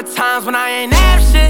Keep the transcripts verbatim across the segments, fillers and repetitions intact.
times when I ain't have shit.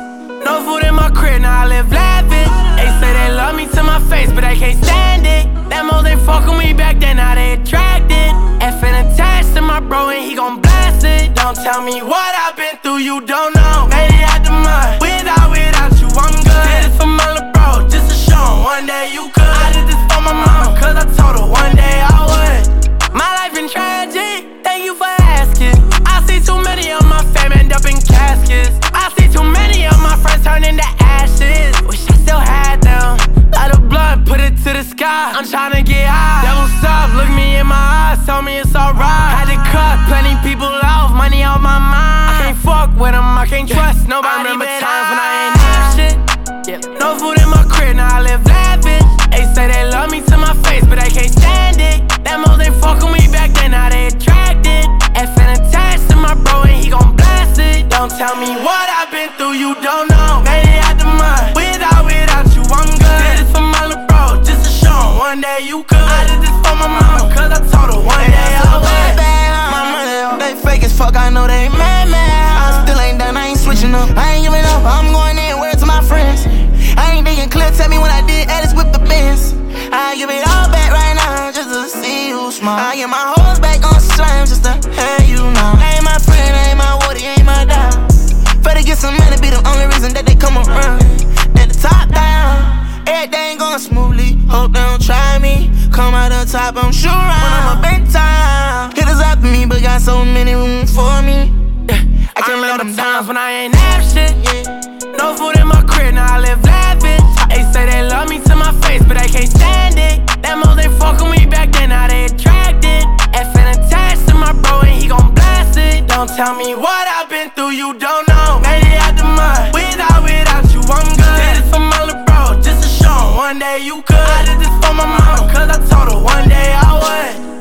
No food in my crib, now I live lavish. They say they love me to my face, but they can't stand it. Them hoes ain't fuck with me back then, now they attracted. Effing attached to my bro and he gon' blast it. Don't tell me what I've been through, you don't know. Made it out the mud, without, without you, I'm good. Did it for my little bro, just to show him one day you could. I did this for my mama, cause I told her one day I would. My life been tragic, thank you for asking. I see too many of my fam end up in caskets. I see too many of my friends turn into ashes. Wish I still had them. Light a blunt, put it to the sky. I'm tryna get high. Devil's up, look me in my eyes, tell me it's alright. Had to cut plenty people off, money on my mind. I can't fuck with them, I can't trust nobody. I remember times when I ain't have shit. Yeah. No food in my crib, now I live lavish. They say they love me to my face, but they can't stand it. Them hoes ain't fuckin' me back then, now they attracted. Effing attached to my bro and he gon' blast it. Don't tell me what I've been through, you don't know. Made it out the mud, without, without you, I'm good. Did this for my little bro, just to show him one day you could. I did this for my mama, cause I told her one day I would. My money, they fake as fuck, I know they mad, man. I still ain't done, I ain't switching up. I ain't giving up, I'm going in, word to my friends. I ain't thinking clear, tell me when I did Alice with the Benz. I give it all back right now, just to see you smile. I get my hoes back on slime, just to have you know. Ain't my friend, ain't my woody, ain't my dog. Better get some money, be the only reason that they come around. At the top down, everything going smoothly. Hope they don't try me. Come out the top, I'm sure when I'm a big time. Hitters after me, but got so many room for me. Yeah, I can't let them times down when I ain't have shit. Yeah. No food in my crib, now I live lavish. They say they love me to my face, but they can't stand it. Them hoes ain't fuck with me back then, now they attracted. Effing attached to my bro and he gon' blast it. Don't tell me what I've been through, you don't know. Made it out the mud, without, without you, I'm good. Did this for my little bro, just to show him one day you could. I did this for my mama, cause I told her one day I would.